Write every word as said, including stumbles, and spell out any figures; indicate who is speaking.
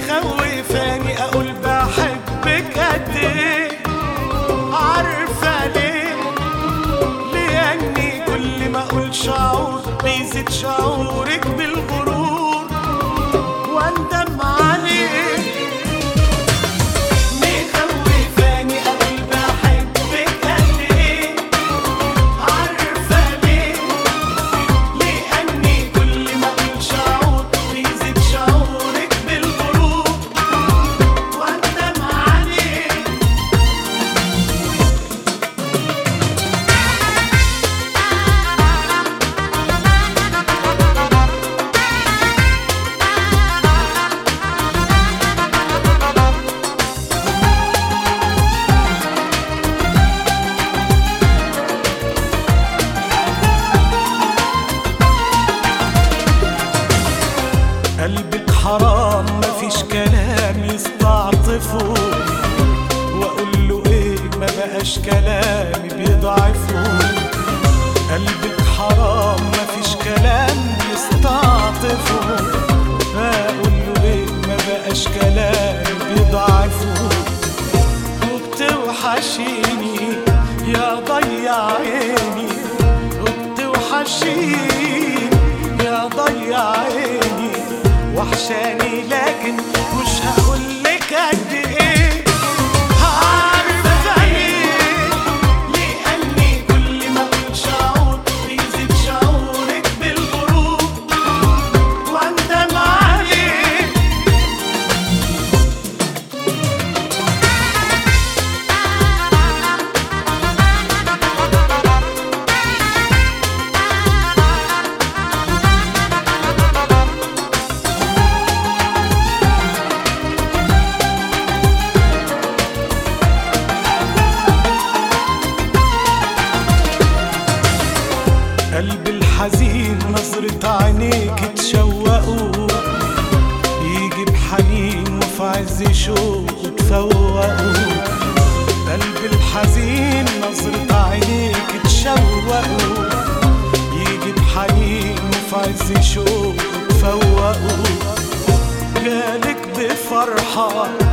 Speaker 1: مخوفاني اقول بحبك قد ايه. عارفه ليه؟ لاني كل ما اقول شعور بيزيد شعورك بالغرور واندم عليه. مخوفاني اقول بحبك قد ايه. عارفه ليه؟ لاني كل ما اقول شعور بيزيد شعورك بالغرور واندم عليه. قلبك حرام مفيش كلام يستعطفه، واقول له ايه ما بقاش كلامي بيضعفه. قلبك حرام مفيش كلام يستعطفه، اقول له ايه ما بقاش كلامي بيضعفه. وبتوحشيني يا ضيع عيني، وبتوحشيني يا ضيع عيني، وحشاني لكن مش هقولك قد ايه. عارفة ليه؟ لأني كل ما اقول شعور بيزيد شعورك بالغرور واندم عليه. قلبي الحزين نظرة عينيك تشوقه، يجي بحنين وفي عز شوق تفوقه. قلبي الحزين نظرة عينيك تشوقه، يجي بحنين وفي عز شوق تفوقه. جالك بفرحة